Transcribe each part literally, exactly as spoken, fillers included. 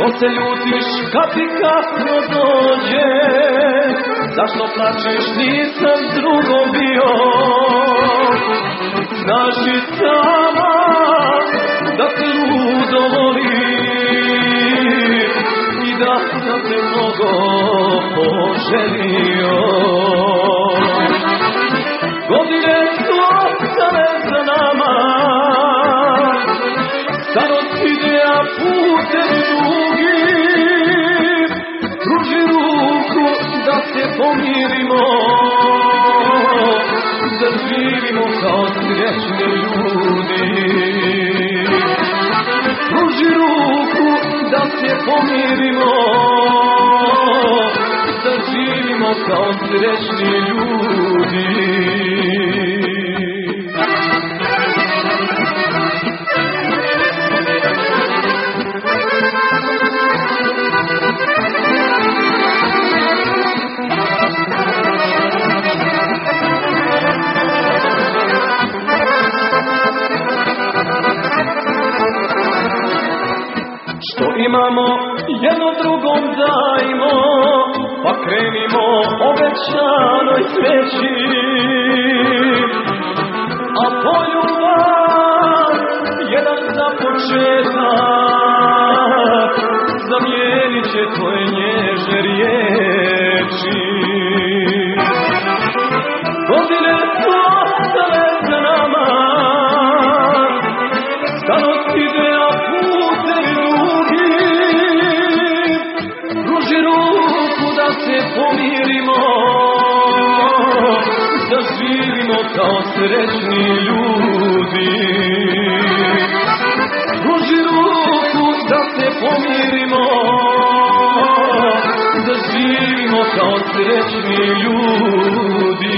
Što se ljutiš kad ti kasno dođe, zašto plačeš, nisam s drugom bio. Znaš i sama da te ludo volim i da sam te mnogo poželio. Godine su ostale za nama, starost ide, a putem dugim. Pruži ruku da se pomirimo, da živimo kao srećni ljudi. Pruži ruku da se pomirimo, da živimo kao srećni ljudi. Što imamo jedno drugom dajmo, pa krenimo obećanoj sreći. A poljubav jedan za početak zamijenit će tvoje nježne riječi. Godine su ostale za nama, starost ide, a putem dugim. Pruži ruku da se pomirimo, da živimo kao srećni ljudi. Pruži ruku da se pomirimo, da živimo kao srećni ljudi.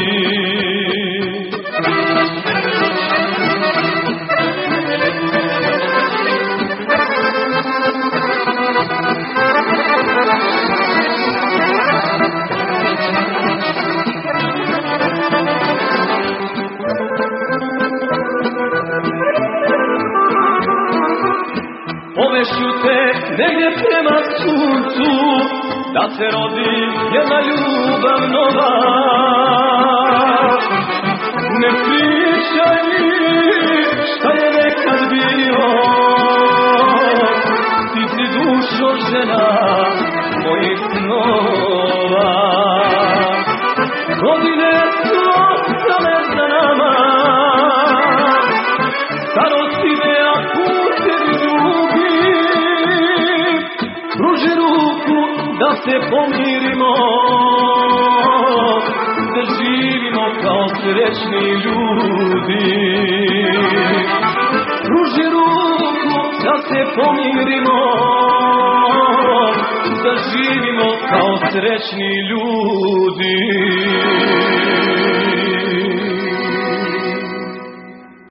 Povešću te negdje prema suncu, da se rodi jedna ljubav nova. Ne pričaj mi šta je nekad bio, ti si dušo žena mojih snova. Godine su ostale za nama, starost ide, a putem dugim. Pruži ruku da se pomirimo, da živimo kao srećni ljudi. Pruži ruku da se pomirimo, da živimo kao srećni ljudi.